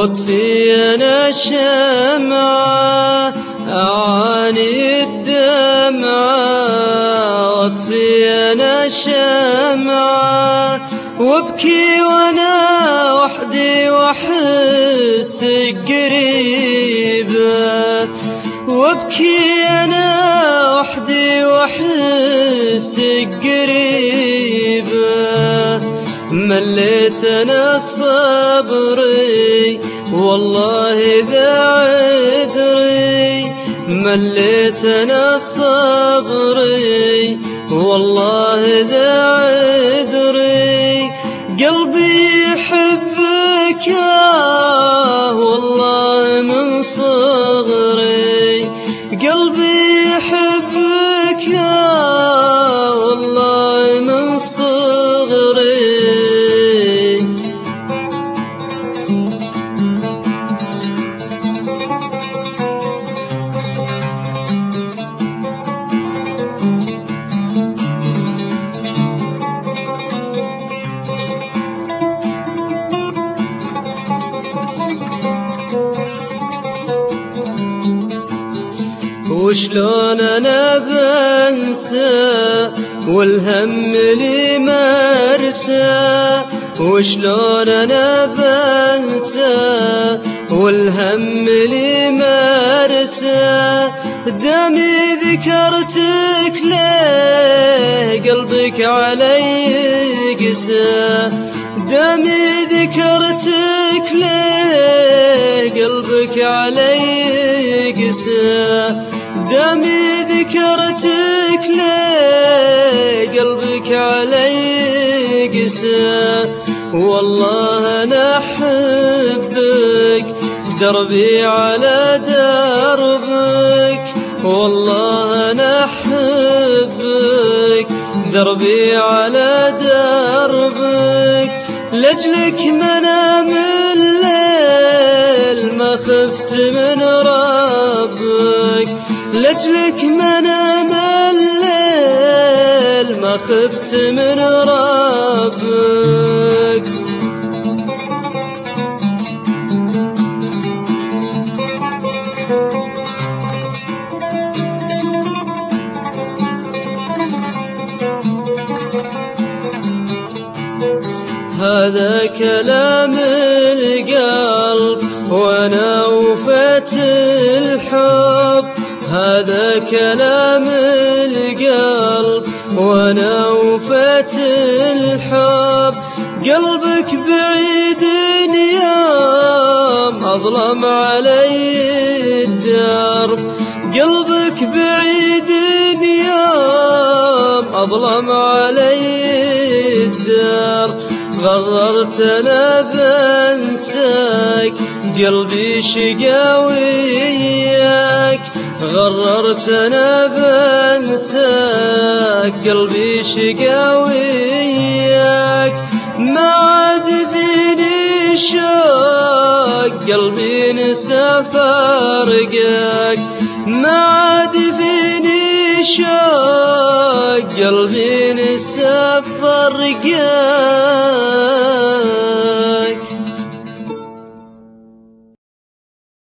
واطفي أنا الشمعة أعاني الدمعة، واطفي أنا الشمعة وابكي وأنا وحدي وأحس قريبة، وابكي أنا وحدي وأحس قريبة. مليت أنا صبري والله ذا عذري، مليت أنا صبري والله ذا عذري. قلبي يحبك والله من صغري، قلبي يحبك والله من صغري. وشلون أنا بنسى والهم لي مرسى، وشلون أنا بنسى والهم لي مرسى. دامي ذكرتك ليه قلبك علي قسى، دامي ذكرتك ليه قلبك علي قسى، دامي ذكرتك ليه قلبك علي قسى. والله أنا أحبك دربي على دربك، والله أنا أحبك دربي على دربك. لأجلك ما أنام الليل ما خفت من ربك، لأجلك ما أنام الليل ما خفت من ربك. هذا كلام القلب وانا وفت الحب، هذا كلام القلب وانا وفت الحب. قلبك بعيد يوم اظلم علي الدرب، قلبك بعيد يوم اظلم علي الدرب. غررت أنا بنساك قلبي شقا وياك، غررت أنا بنساك قلبي شقا وياك. ما عاد فيني شوق قلبي نسى فارقك، ما عاد فيني شوق قلبي نسى فارقك.